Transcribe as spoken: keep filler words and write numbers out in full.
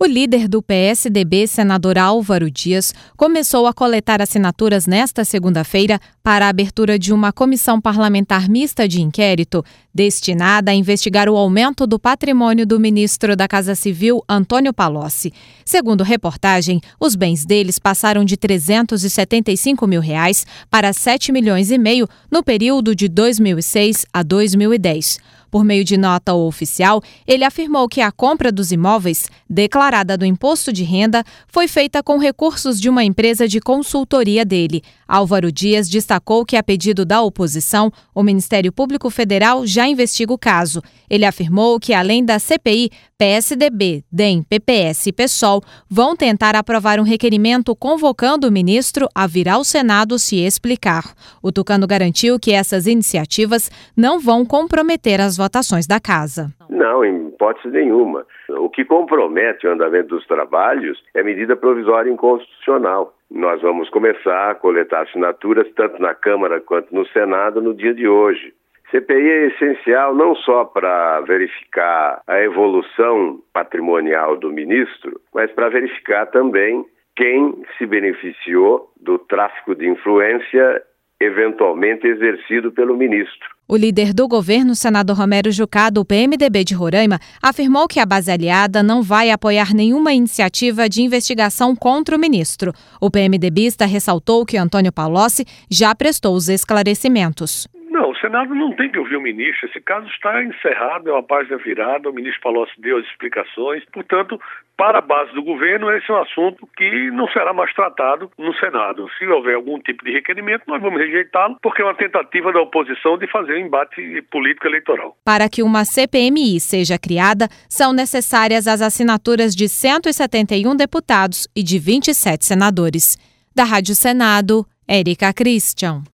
líder do P S D B, senador Álvaro Dias, começou a coletar assinaturas nesta segunda-feira para a abertura de uma comissão parlamentar mista de inquérito destinada a investigar o aumento do patrimônio do ministro da Casa Civil, Antônio Palocci. Segundo reportagem, os bens deles passaram de trezentos e setenta e cinco mil reais para sete milhões e meio no período de dois mil e seis a dois mil e dez. Por meio de nota oficial, ele afirmou que a compra dos imóveis, declarada do imposto de renda, foi feita com recursos de uma empresa de consultoria dele. Álvaro Dias destacou que, a pedido da oposição, o Ministério Público Federal já investiga o caso. Ele afirmou que, além da C P I, P S D B, D E M, P P S e PSOL vão tentar aprovar um requerimento convocando o ministro a vir ao Senado se explicar. O tucano garantiu que essas iniciativas não vão comprometer as votações da Casa. Não, em hipótese nenhuma. O que compromete o andamento dos trabalhos é medida provisória inconstitucional. Nós vamos começar a coletar assinaturas tanto na Câmara quanto no Senado no dia de hoje. C P I é essencial não só para verificar a evolução patrimonial do ministro, mas para verificar também quem se beneficiou do tráfico de influência eventualmente exercido pelo ministro. O líder do governo, senador Romero Jucá, do P M D B de Roraima, afirmou que a base aliada não vai apoiar nenhuma iniciativa de investigação contra o ministro. O PMDBista ressaltou que Antônio Palocci já prestou os esclarecimentos. Não, o Senado não tem que ouvir o ministro. Esse caso está encerrado, é uma página virada, o ministro Palocci deu as explicações. Portanto, para a base do governo, esse é um assunto que não será mais tratado no Senado. Se houver algum tipo de requerimento, nós vamos rejeitá-lo, porque é uma tentativa da oposição de fazer um embate político eleitoral. Para que uma C P M I seja criada, são necessárias as assinaturas de cento e setenta e um deputados e de vinte e sete senadores. Da Rádio Senado, Érica Christian.